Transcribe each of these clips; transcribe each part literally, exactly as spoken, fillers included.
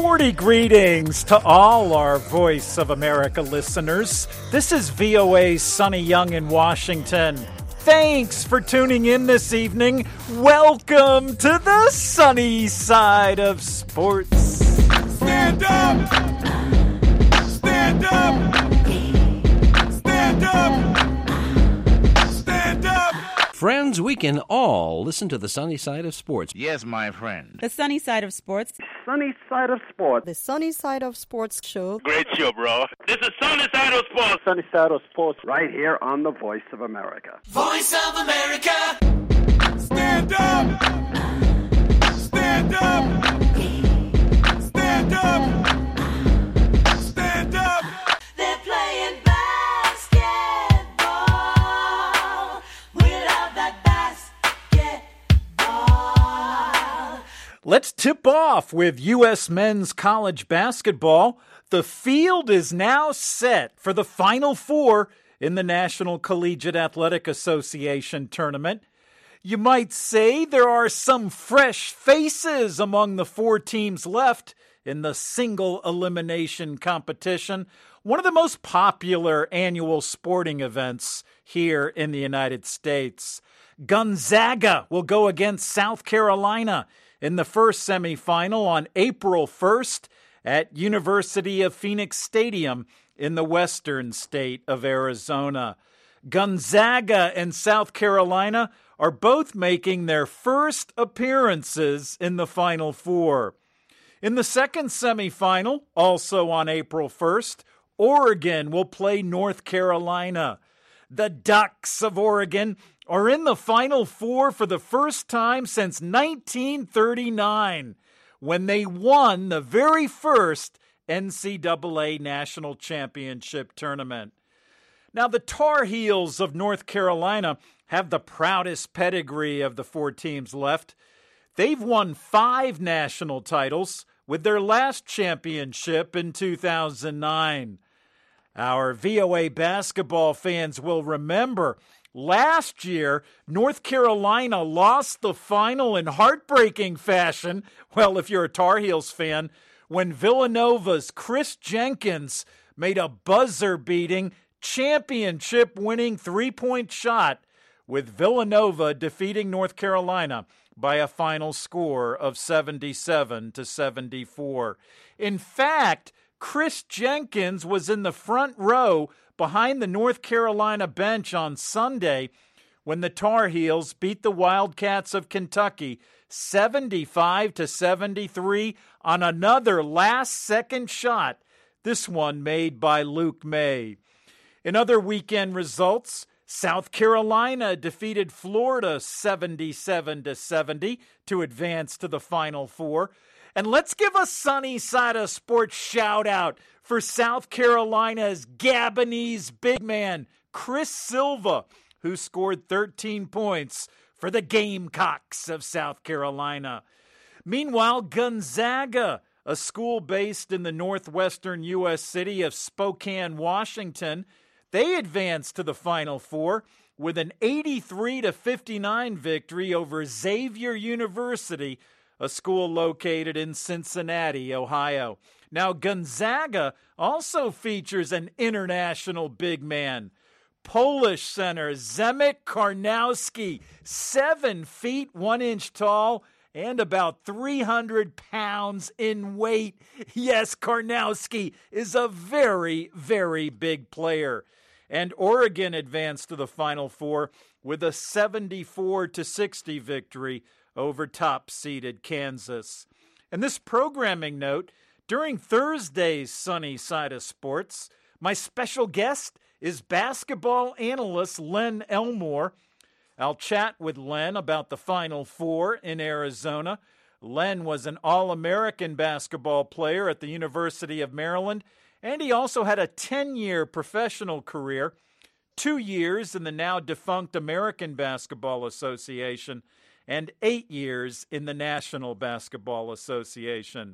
Sporty greetings to all our Voice of America listeners. This is V O A's Sonny Young in Washington. Thanks for tuning in this evening. Welcome to the sunny side of sports. Stand up! Stand up! Stand up! Stand up! Friends, we can all listen to the sunny side of sports. Yes, my friend. The sunny side of sports. Sunny side of sports. The Sunny Side of Sports show. Great show, bro. This is Sunny Side of Sports. Sunny side of sports right here on the Voice of America. Voice of America! Stand up! Stand up! Stand up! Stand up! They're playing basketball without that basketball. Let's tip off with U S men's college basketball. The field is now set for the Final Four in the National Collegiate Athletic Association tournament. You might say there are some fresh faces among the four teams left in the single elimination competition, one of the most popular annual sporting events here in the United States. Gonzaga will go against South Carolina in the first semifinal on April first at University of Phoenix Stadium in the western state of Arizona. Gonzaga and South Carolina are both making their first appearances in the Final Four. In the second semifinal, also on April first, Oregon will play North Carolina. The Ducks of Oregon are in the Final Four for the first time since nineteen thirty-nine, when they won the very first N C double A National Championship tournament. Now, the Tar Heels of North Carolina have the proudest pedigree of the four teams left. They've won five national titles, with their last championship in two thousand nine. Our V O A basketball fans will remember last year, North Carolina lost the final in heartbreaking fashion. Well, if you're a Tar Heels fan, when Villanova's Chris Jenkins made a buzzer-beating, championship-winning three-point shot, with Villanova defeating North Carolina by a final score of seventy-seven to seventy-four. In fact, Chris Jenkins was in the front row behind the North Carolina bench on Sunday when the Tar Heels beat the Wildcats of Kentucky seventy-five to seventy-three on another last-second shot, this one made by Luke May. In other weekend results, South Carolina defeated Florida seventy-seven to seventy to advance to the Final Four. And let's give a sunny side of sports shout out for South Carolina's Gabonese big man, Chris Silva, who scored thirteen points for the Gamecocks of South Carolina. Meanwhile, Gonzaga, a school based in the northwestern U S city of Spokane, Washington, they advanced to the Final Four with an eighty-three to fifty-nine victory over Xavier University, a school located in Cincinnati, Ohio. Now, Gonzaga also features an international big man, Polish center Zemek Karnowski, seven feet, one inch tall, and about three hundred pounds in weight. Yes, Karnowski is a very, very big player. And Oregon advanced to the Final Four with a seventy-four to sixty victory over top-seeded Kansas. And this programming note, during Thursday's Sunny Side of Sports, my special guest is basketball analyst Len Elmore. I'll chat with Len about the Final Four in Arizona. Len was an All-American basketball player at the University of Maryland, and he also had a ten-year professional career, two years in the now-defunct American Basketball Association, and eight years in the National Basketball Association.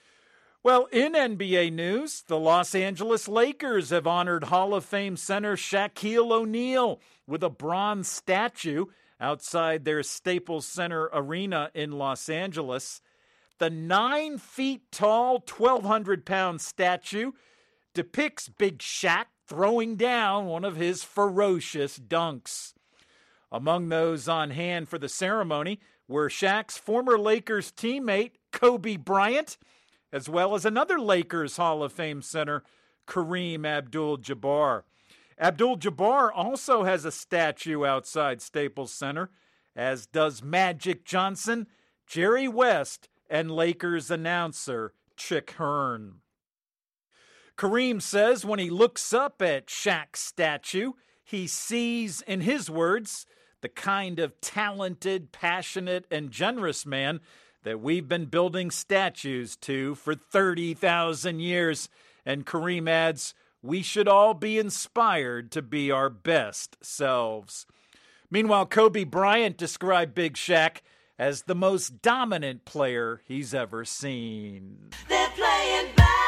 Well, in N B A news, the Los Angeles Lakers have honored Hall of Fame center Shaquille O'Neal with a bronze statue outside their Staples Center arena in Los Angeles. The nine feet tall, twelve hundred pound statue depicts Big Shaq throwing down one of his ferocious dunks. Among those on hand for the ceremony were Shaq's former Lakers teammate, Kobe Bryant, as well as another Lakers Hall of Fame center, Kareem Abdul-Jabbar. Abdul-Jabbar also has a statue outside Staples Center, as does Magic Johnson, Jerry West, and Lakers announcer Chick Hearn. Kareem says when he looks up at Shaq's statue, he sees, in his words, the kind of talented, passionate, and generous man that we've been building statues to for thirty thousand years. And Kareem adds, we should all be inspired to be our best selves. Meanwhile, Kobe Bryant described Big Shaq as the most dominant player he's ever seen. They're playing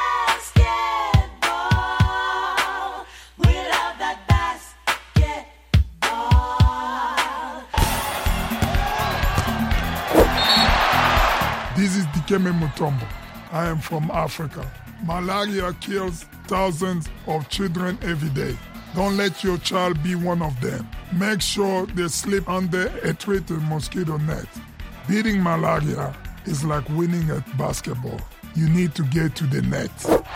basketball without that basketball. This is Dikembe Mutombo. I am from Africa. Malaria kills thousands of children every day. Don't let your child be one of them. Make sure they sleep under a treated mosquito net. Beating malaria is like winning at basketball. You need to get to the net.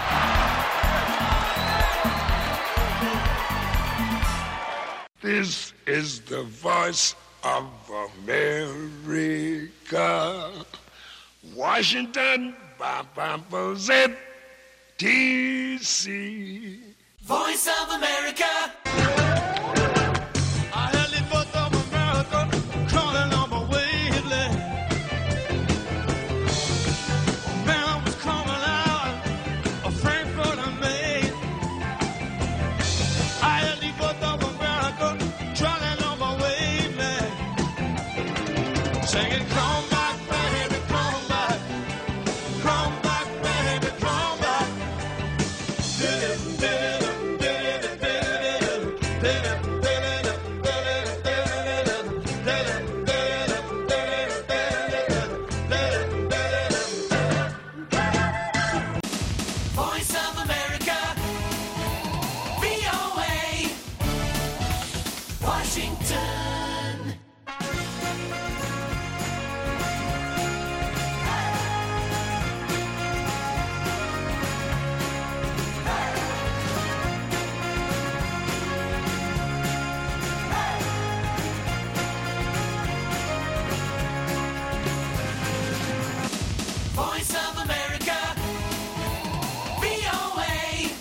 This is the voice of America. Washington, D C Voice of America. I heard the voice of America calling on my wavelength. Man, I was coming out of Frankfurt and Maine. I heard the voice of America calling on my wavelength. Singing, come back, baby, come back. Come back, baby, come back. Voice of America. V O A. Washington. Voice of America. V O A.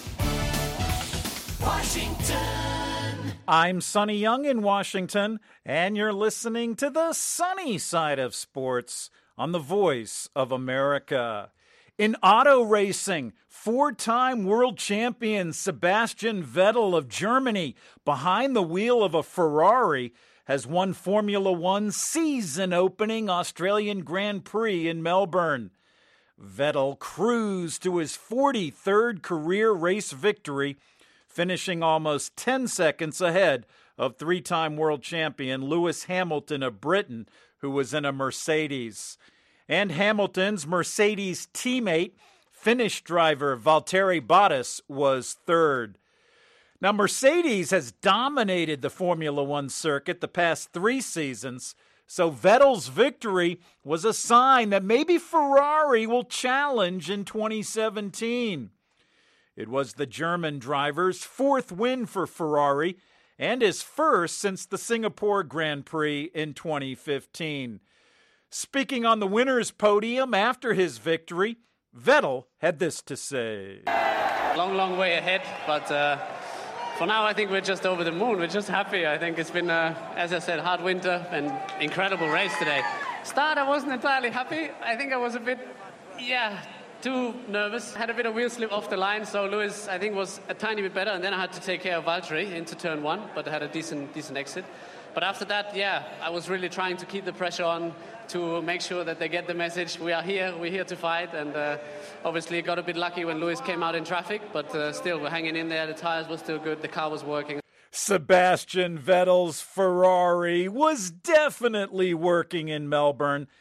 Washington. I'm Sonny Young in Washington, and you're listening to the sunny side of sports on the Voice of America. In auto racing, four-time world champion Sebastian Vettel of Germany, behind the wheel of a Ferrari, has won Formula One season-opening Australian Grand Prix in Melbourne. Vettel cruised to his forty-third career race victory, finishing almost ten seconds ahead of three-time world champion Lewis Hamilton of Britain, who was in a Mercedes. And Hamilton's Mercedes teammate, Finnish driver Valtteri Bottas, was third. Now, Mercedes has dominated the Formula One circuit the past three seasons, so Vettel's victory was a sign that maybe Ferrari will challenge in twenty seventeen. It was the German driver's fourth win for Ferrari and his first since the Singapore Grand Prix in twenty fifteen. Speaking on the winner's podium after his victory, Vettel had this to say. Long, long way ahead, but uh, for now I think we're just over the moon. We're just happy. I think it's been, uh, as I said, hard winter and incredible race today. Start, I wasn't entirely happy. I think I was a bit, yeah, too nervous. Had a bit of wheel slip off the line, so Lewis, I think, was a tiny bit better, and then I had to take care of Valtteri into turn one, but I had a decent, decent exit. But after that, yeah, I was really trying to keep the pressure on to make sure that they get the message. We are here, we're here to fight, and uh, obviously got a bit lucky when Lewis came out in traffic, but uh, still, we're hanging in there. The tires were still good, the car was working. Sebastian Vettel's Ferrari was definitely working in Melbourne.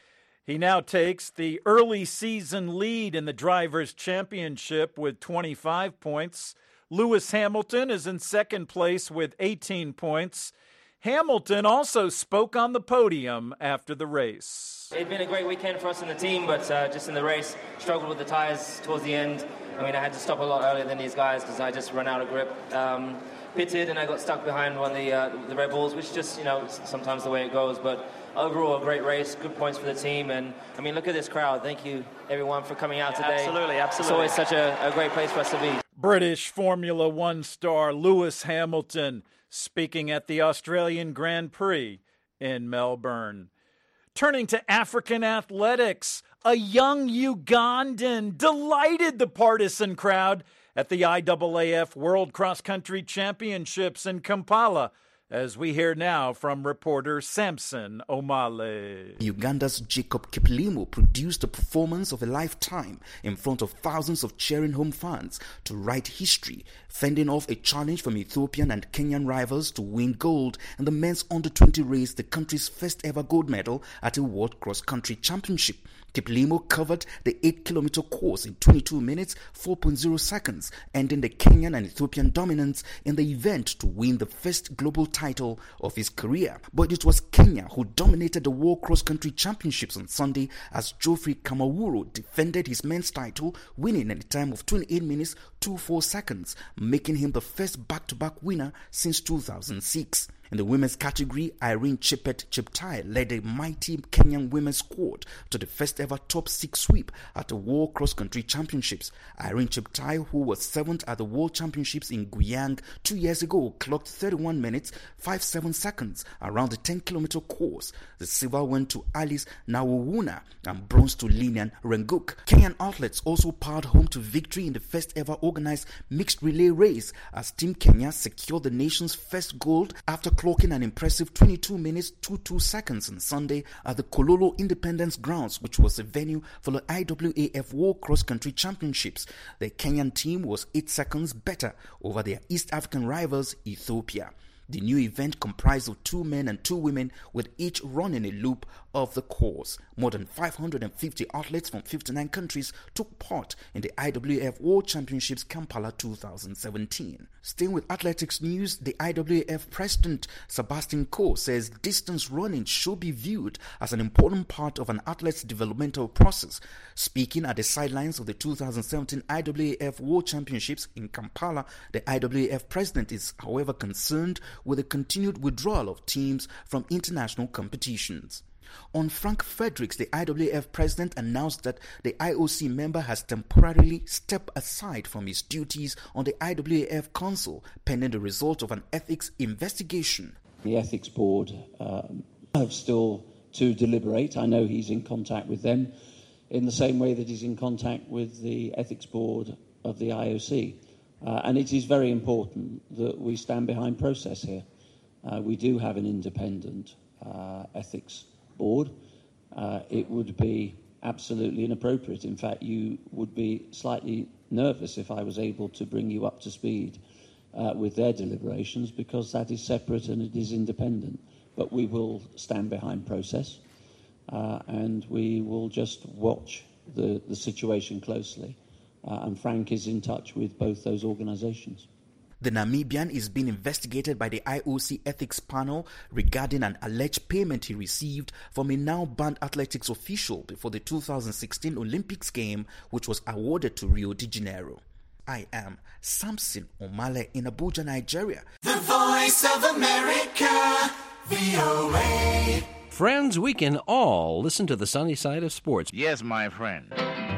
He now takes the early season lead in the Drivers' Championship with twenty-five points. Lewis Hamilton is in second place with eighteen points. Hamilton also spoke on the podium after the race. It's been a great weekend for us in the team, but uh, just in the race, struggled with the tyres towards the end. I mean, I had to stop a lot earlier than these guys because I just ran out of grip. Um, pitted and I got stuck behind one of the, uh, the Red Bulls, which just, you know, sometimes the way it goes. But overall, a great race, good points for the team. And, I mean, look at this crowd. Thank you, everyone, for coming out today. Absolutely, absolutely. It's always such a, a great place for us to be. British Formula One star Lewis Hamilton speaking at the Australian Grand Prix in Melbourne. Turning to African athletics, a young Ugandan delighted the partisan crowd at the I A A F World Cross Country Championships in Kampala, as we hear now from reporter Samson Omale. Uganda's Jacob Kiplimo produced a performance of a lifetime in front of thousands of cheering home fans to write history, fending off a challenge from Ethiopian and Kenyan rivals to win gold in the men's under twenty race, the country's first ever gold medal at a World Cross Country Championship. Kiplimo covered the eight kilometer course in twenty-two minutes, four point zero seconds, ending the Kenyan and Ethiopian dominance in the event to win the first global title of his career. But it was Kenya who dominated the World Cross Country Championships on Sunday as Geoffrey Kamawuru defended his men's title, winning in a time of twenty-eight minutes, twenty-four seconds, making him the first back-to-back winner since two thousand six. In the women's category, Irene Chepet Cheptai led the mighty Kenyan women's squad to the first ever top six sweep at the World Cross Country Championships. Irene Cheptai, who was seventh at the World Championships in Guyang two years ago, clocked thirty-one minutes, fifty-seven seconds around the ten kilometer course. The silver went to Alice Nawowuna and bronze to Linian Renguk. Kenyan athletes also powered home to victory in the first ever organized mixed relay race as Team Kenya secured the nation's first gold after clocking an impressive twenty-two minutes, twenty-two seconds on Sunday at the Kololo Independence Grounds, which was the venue for the I A A F World Cross Country Championships. The Kenyan team was eight seconds better over their East African rivals, Ethiopia. The new event comprised of two men and two women, with each running a loop of the course. More than five hundred fifty athletes from fifty-nine countries took part in the I A A F World Championships Kampala two thousand seventeen. Staying with athletics news, the I A A F president Sebastian Coe says distance running should be viewed as an important part of an athlete's developmental process. Speaking at the sidelines of the two thousand seventeen I A A F World Championships in Kampala, the I A A F president is, however, concerned with the continued withdrawal of teams from international competitions. On Frank Fredericks, the I A A F president announced that the I O C member has temporarily stepped aside from his duties on the I A A F Council pending the result of an ethics investigation. The ethics board um, have still to deliberate. I know he's in contact with them in the same way that he's in contact with the ethics board of the I O C. Uh, and it is very important that we stand behind process here. Uh, we do have an independent uh, ethics board. Uh, it would be absolutely inappropriate. In fact, you would be slightly nervous if I was able to bring you up to speed uh, with their deliberations, because that is separate and it is independent. But we will stand behind process uh, and we will just watch the, the situation closely. Uh, and Frank is in touch with both those organizations. The Namibian is being investigated by the I O C ethics panel regarding an alleged payment he received from a now banned athletics official before the two thousand sixteen Olympics game, which was awarded to Rio de Janeiro. I am Samson Omale in Abuja, Nigeria. The Voice of America, V O A. Friends, we can all listen to the sunny side of sports. Yes, my friend.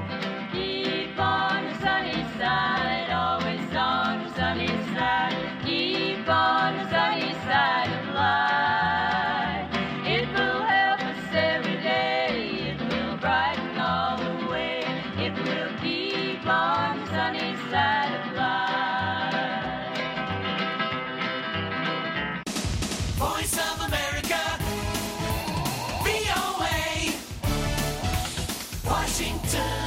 Keep on the sunny side, always on the sunny side. Keep on the sunny side of life. It will help us every day. It will brighten all the way. It will keep on the sunny side of life. Voice of America, V O A, Washington.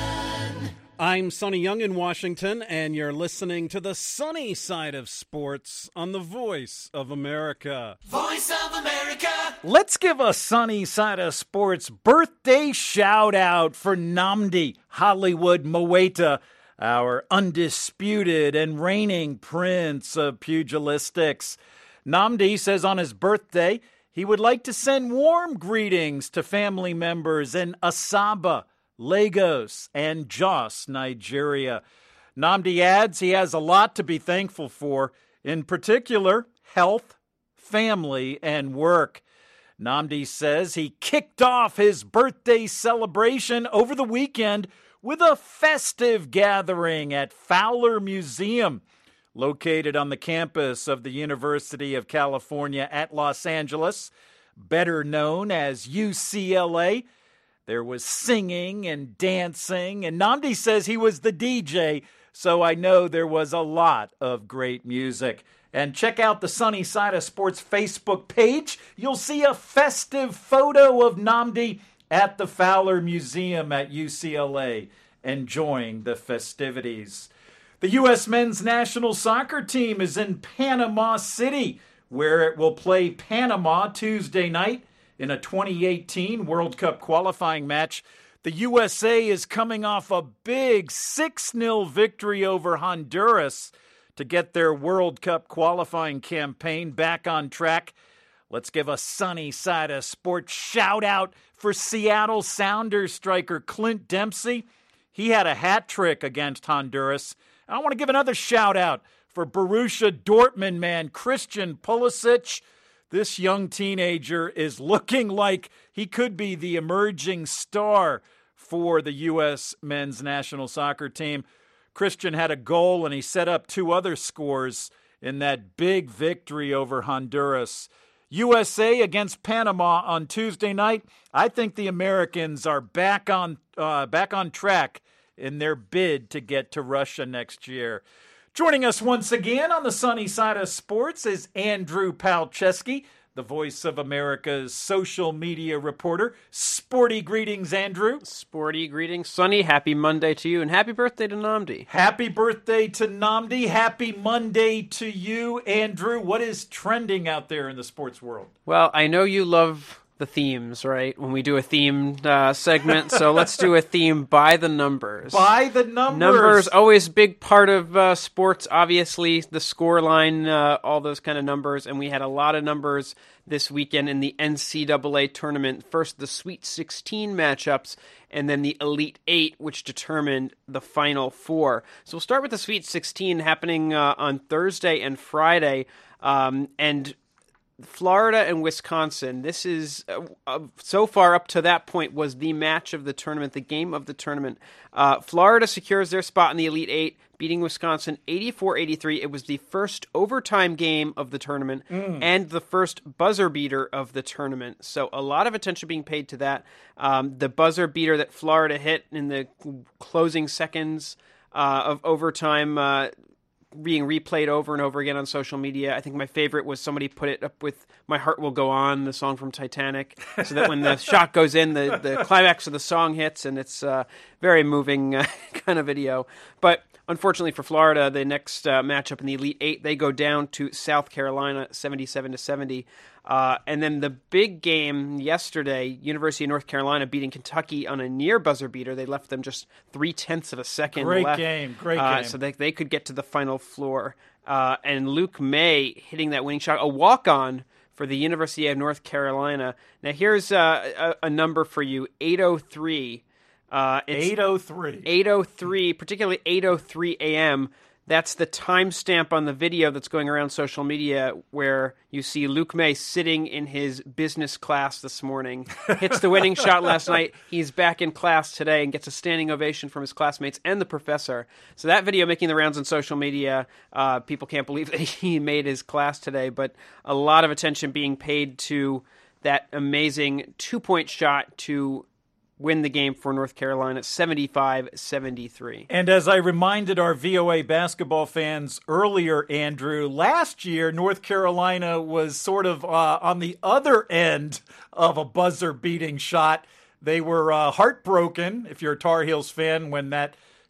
I'm Sonny Young in Washington, and you're listening to the sunny side of sports on the Voice of America. Voice of America. Let's give a sunny side of sports birthday shout out for Nnamdi Hollywood Moeta, our undisputed and reigning prince of pugilistics. Nnamdi says on his birthday he would like to send warm greetings to family members in Asaba, Lagos, and Jos, Nigeria. Nnamdi adds he has a lot to be thankful for, in particular, health, family, and work. Nnamdi says he kicked off his birthday celebration over the weekend with a festive gathering at Fowler Museum, located on the campus of the University of California at Los Angeles, better known as U C L A. There was singing and dancing, and Nnamdi says he was the D J, so I know there was a lot of great music. And check out the Sunny Side of Sports Facebook page. You'll see a festive photo of Nnamdi at the Fowler Museum at U C L A, enjoying the festivities. The U S men's national soccer team is in Panama City, where it will play Panama Tuesday night in a twenty eighteen World Cup qualifying match. The U S A is coming off a big six nil victory over Honduras to get their World Cup qualifying campaign back on track. Let's give a sunny side of sports shout out for Seattle Sounders striker Clint Dempsey. He had a hat trick against Honduras. I want to give another shout out for Borussia Dortmund man Christian Pulisic. This young teenager is looking like he could be the emerging star for the U S men's national soccer team. Christian had a goal and he set up two other scores in that big victory over Honduras. U S A against Panama on Tuesday night. I think the Americans are back on uh, back on track in their bid to get to Russia next year. Joining us once again on the sunny side of sports is Andrew Palczewski, the Voice of America's social media reporter. Sporty greetings, Andrew. Sporty greetings, Sonny. Happy Monday to you, and happy birthday to Nnamdi. Happy birthday to Nnamdi. Happy Monday to you, Andrew. What is trending out there in the sports world? Well, I know you love the themes, right? When we do a themed uh, segment, so let's do a theme by the numbers. By the numbers. Numbers, always big part of uh, sports, obviously, the score line, uh, all those kind of numbers, and we had a lot of numbers this weekend in the N C double A tournament. First, the Sweet sixteen matchups, and then the Elite Eight, which determined the Final Four. So we'll start with the Sweet sixteen happening uh, on Thursday and Friday, um, and Florida and Wisconsin, this is, uh, uh, so far up to that point, was the match of the tournament, the game of the tournament. Uh, Florida secures their spot in the Elite Eight, beating Wisconsin eighty-four eighty-three. It was the first overtime game of the tournament mm. and the first buzzer beater of the tournament. So a lot of attention being paid to that. Um, the buzzer beater that Florida hit in the closing seconds uh, of overtime uh being replayed over and over again on social media. I think my favorite was somebody put it up with My Heart Will Go On, the song from Titanic, so that when the shot goes in, the, the climax of the song hits, and it's a very moving uh, kind of video. But unfortunately for Florida, the next uh, matchup in the Elite Eight, they go down to South Carolina, seventy-seven to seventy. Uh, and then the big game yesterday, University of North Carolina beating Kentucky on a near buzzer beater. They left them just three-tenths of a second great left. Game, great uh, game. So they, they could get to the Final Four. Uh, and Luke May hitting that winning shot, a walk-on for the University of North Carolina. Now here's uh, a, a number for you, eight oh three. Uh, eight oh three. eight oh three, particularly eight oh three a.m., That's the timestamp on the video that's going around social media where you see Luke May sitting in his business class this morning. Hits the winning shot last night. He's back in class today and gets a standing ovation from his classmates and the professor. So that video making the rounds on social media. Uh, people can't believe that he made his class today, but a lot of attention being paid to that amazing two-point shot to win the game for North Carolina, seventy-five seventy-three. And as I reminded our V O A basketball fans earlier, Andrew, last year North Carolina was sort of uh, on the other end of a buzzer-beating shot. They were uh, heartbroken, if you're a Tar Heels fan, when that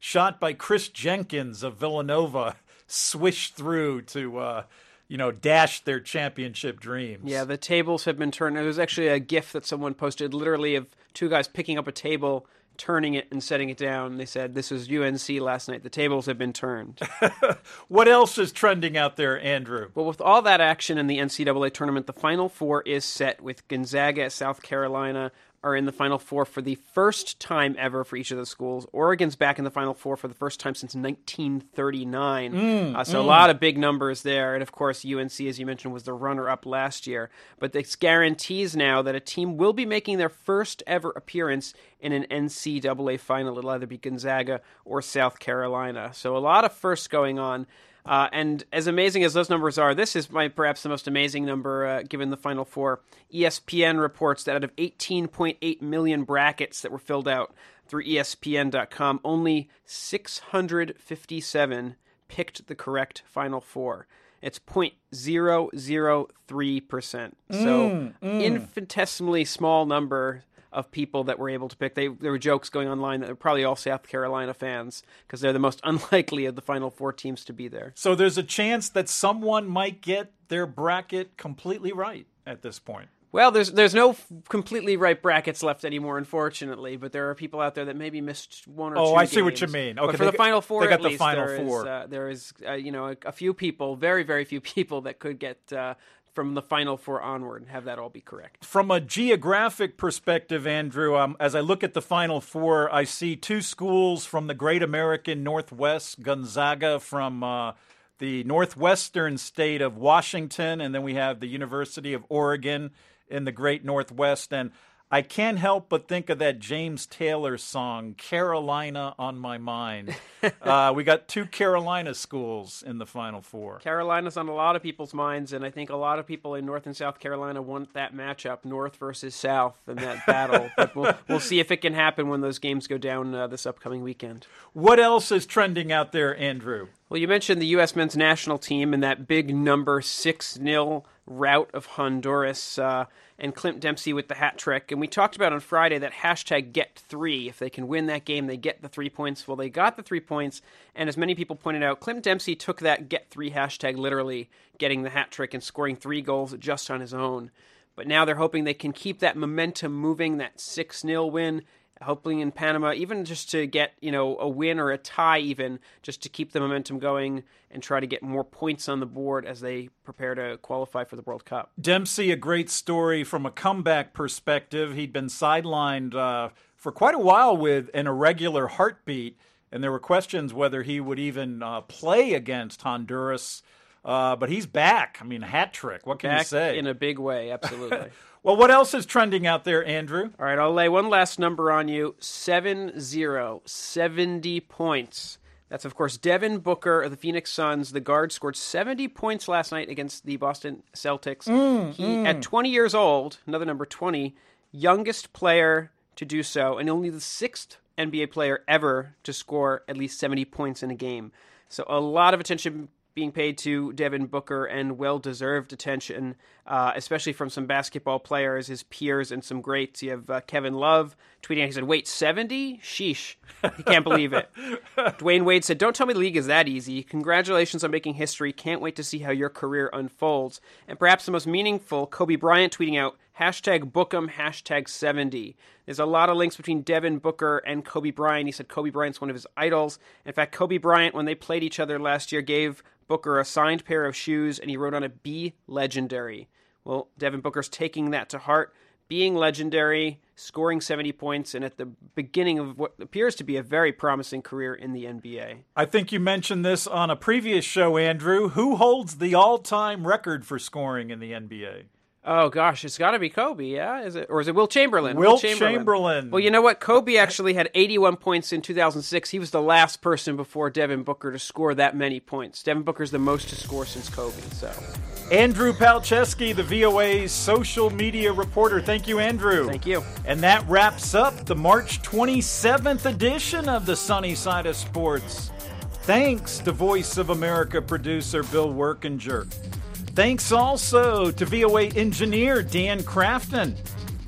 shot by Chris Jenkins of Villanova, swished through to, uh, you know, dash their championship dreams. Yeah, the tables have been turned. There was actually a GIF that someone posted literally of two guys picking up a table, turning it and setting it down. They said, this was U N C last night. The tables have been turned. What else is trending out there, Andrew? Well, with all that action in the N C double A tournament, the Final Four is set with Gonzaga, South Carolina, are in the Final Four for the first time ever for each of the schools. Oregon's back in the Final Four for the first time since nineteen thirty-nine. Mm, uh, so mm. a lot of big numbers there. And, of course, U N C, as you mentioned, was the runner-up last year. But this guarantees now that a team will be making their first ever appearance in an N C double A final. It'll either be Gonzaga or South Carolina. So a lot of firsts going on. Uh, and as amazing as those numbers are, this is my, perhaps the most amazing number uh, given the Final Four. E S P N reports that out of eighteen point eight million brackets that were filled out through E S P N dot com, only six hundred fifty-seven picked the correct Final Four. It's zero point zero zero three percent. So Mm, mm. infinitesimally small number of people that were able to pick. They, there were jokes going online that were probably all South Carolina fans because they're the most unlikely of the Final Four teams to be there. So there's a chance that someone might get their bracket completely right at this point. Well, there's there's no f- completely right brackets left anymore, unfortunately, but there are people out there that maybe missed one or Oh, two I see games. what you mean. Okay, but for they the got- Final Four, they got at the least, Final there is, Four. uh, there is, uh, you know, a, a few people, very, very few people that could get uh, from the Final Four onward and have that all be correct. From a geographic perspective, Andrew, um, as I look at the Final Four, I see two schools from the Great American Northwest, Gonzaga from uh, the northwestern state of Washington, and then we have the University of Oregon in the Great Northwest. And I can't help but think of that James Taylor song, Carolina on My Mind. uh, we got two Carolina schools in the Final Four. Carolina's on a lot of people's minds, and I think a lot of people in North and South Carolina want that matchup, North versus South, and that battle. But we'll, we'll see if it can happen when those games go down uh, this upcoming weekend. What else is trending out there, Andrew? Well, you mentioned the U S men's national team and that big number six nil rout of Honduras uh, and Clint Dempsey with the hat trick. And we talked about on Friday that hashtag get three. If they can win that game, they get the three points. Well, they got the three points. And as many people pointed out, Clint Dempsey took that get three hashtag literally, getting the hat trick and scoring three goals just on his own. But now they're hoping they can keep that momentum moving, that six nil win, hoping in Panama, even just to get, you know, a win or a tie even, just to keep the momentum going and try to get more points on the board as they prepare to qualify for the World Cup. Dempsey, a great story from a comeback perspective. He'd been sidelined uh, for quite a while with an irregular heartbeat, and there were questions whether he would even uh, play against Honduras. Uh, but he's back. I mean, hat trick. What can Back you say? in a big way, absolutely. Well, what else is trending out there, Andrew? All right, I'll lay one last number on you. seven zero, seventy points. That's, of course, Devin Booker of the Phoenix Suns. The guard scored seventy points last night against the Boston Celtics. Mm, he, mm. at twenty years old, another number twenty, youngest player to do so, and only the sixth N B A player ever to score at least seventy points in a game. So a lot of attention being paid to Devin Booker, and well-deserved attention, uh, especially from some basketball players, his peers, and some greats. You have uh, Kevin Love tweeting, he said, wait, seventy? Sheesh. He can't believe it. Dwayne Wade said, don't tell me the league is that easy. Congratulations on making history. Can't wait to see how your career unfolds. And perhaps the most meaningful, Kobe Bryant tweeting out, hashtag Bookem, hashtag seventy. There's a lot of links between Devin Booker and Kobe Bryant. He said Kobe Bryant's one of his idols. In fact, Kobe Bryant, when they played each other last year, gave Booker a signed pair of shoes, and he wrote on it, be legendary. Well, Devin Booker's taking that to heart, being legendary, scoring seventy points, and at the beginning of what appears to be a very promising career in the N B A. I think you mentioned this on a previous show, Andrew. Who holds the all-time record for scoring in the N B A? Oh, gosh, it's got to be Kobe, yeah? Is it, or is it Wilt Chamberlain? Wilt Chamberlain. Chamberlain. Well, you know what? Kobe actually had eighty-one points in two thousand six. He was the last person before Devin Booker to score that many points. Devin Booker's the most to score since Kobe, so... Andrew Palczewski, the V O A's social media reporter. Thank you, Andrew. Thank you. And that wraps up the March twenty-seventh edition of the Sunny Side of Sports. Thanks to Voice of America producer Bill Workinger. Thanks also to V O A engineer Dan Crafton.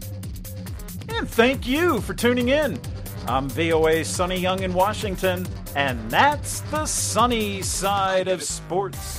And thank you for tuning in. I'm V O A's Sonny Young in Washington. And that's the sunny side of sports.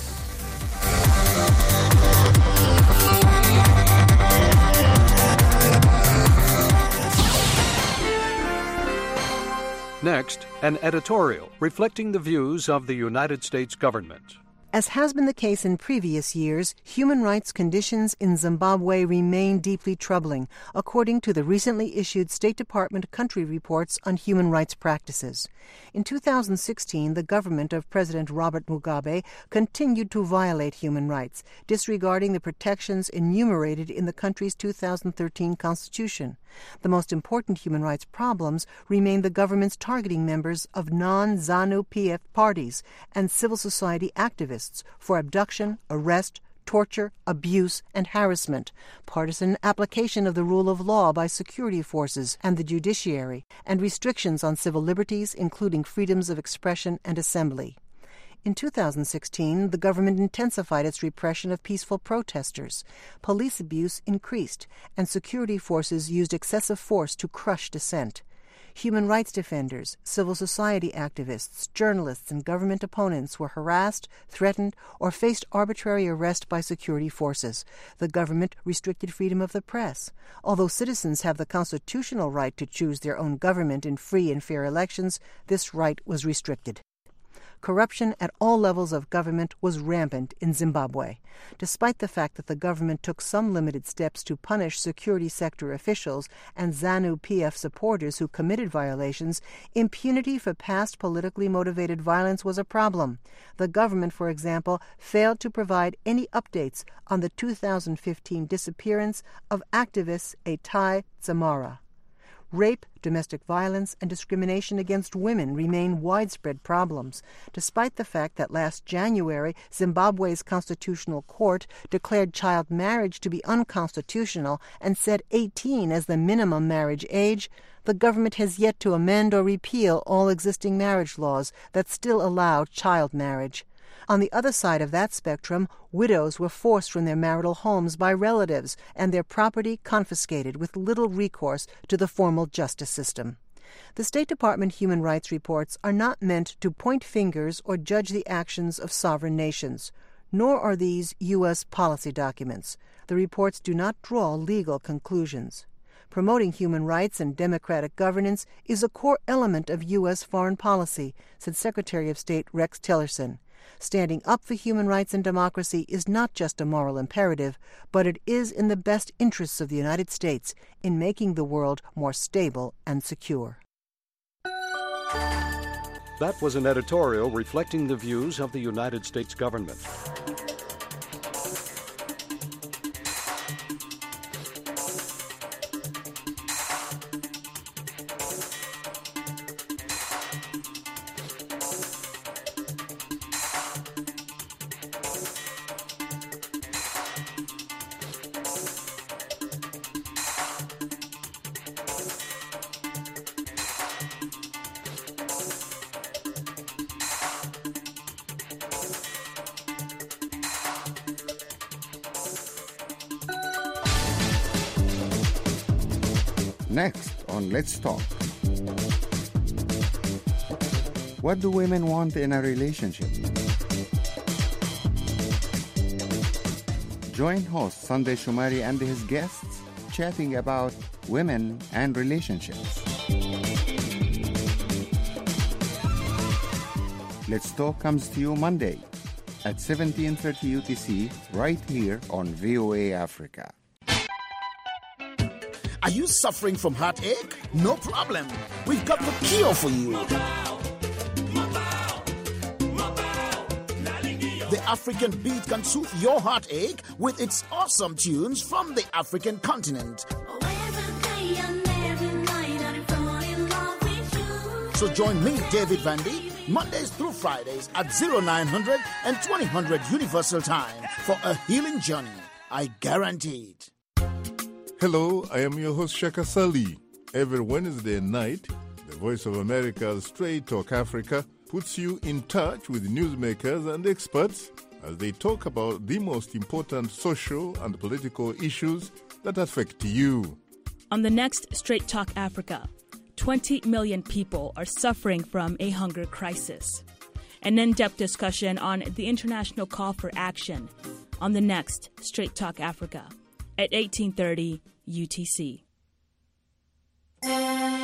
Next, an editorial reflecting the views of the United States government. As has been the case in previous years, human rights conditions in Zimbabwe remain deeply troubling, according to the recently issued State Department country reports on human rights practices. In two thousand sixteen, the government of President Robert Mugabe continued to violate human rights, disregarding the protections enumerated in the country's two thousand thirteen constitution. The most important human rights problems remain the government's targeting members of non-ZANU-P F parties and civil society activists for abduction, arrest, torture, abuse, and harassment, partisan application of the rule of law by security forces and the judiciary, and restrictions on civil liberties, including freedoms of expression and assembly. In two thousand sixteen, the government intensified its repression of peaceful protesters. Police abuse increased, and security forces used excessive force to crush dissent. Human rights defenders, civil society activists, journalists, and government opponents were harassed, threatened, or faced arbitrary arrest by security forces. The government restricted freedom of the press. Although citizens have the constitutional right to choose their own government in free and fair elections, this right was restricted. Corruption at all levels of government was rampant in Zimbabwe. Despite the fact that the government took some limited steps to punish security sector officials and ZANU-P F supporters who committed violations, impunity for past politically motivated violence was a problem. The government, for example, failed to provide any updates on the two thousand fifteen disappearance of activist Etai Zamara. Rape, domestic violence, and discrimination against women remain widespread problems, despite the fact that last January, Zimbabwe's constitutional court declared child marriage to be unconstitutional and set eighteen as the minimum marriage age. The government has yet to amend or repeal all existing marriage laws that still allow child marriage. On the other side of that spectrum, widows were forced from their marital homes by relatives and their property confiscated with little recourse to the formal justice system. The State Department human rights reports are not meant to point fingers or judge the actions of sovereign nations, nor are these U S policy documents. The reports do not draw legal conclusions. Promoting human rights and democratic governance is a core element of U S foreign policy, said Secretary of State Rex Tillerson. Standing up for human rights and democracy is not just a moral imperative, but it is in the best interests of the United States in making the world more stable and secure. That was an editorial reflecting the views of the United States government. Next on Let's Talk. What do women want in a relationship? Join host Sunday Shumari and his guests chatting about women and relationships. Let's Talk comes to you Monday at seventeen thirty U T C right here on V O A Africa. Are you suffering from heartache? No problem. We've got the cure for you. The African Beat can soothe your heartache with its awesome tunes from the African continent. So join me, David Vandy, Mondays through Fridays at oh nine hundred and twenty hundred Universal Time for a healing journey. I guarantee it. Hello, I am your host Shaka Sali. Every Wednesday night, the Voice of America's Straight Talk Africa puts you in touch with newsmakers and experts as they talk about the most important social and political issues that affect you. On the next Straight Talk Africa, twenty million people are suffering from a hunger crisis. An in-depth discussion on the international call for action on the next Straight Talk Africa at eighteen thirty U T C.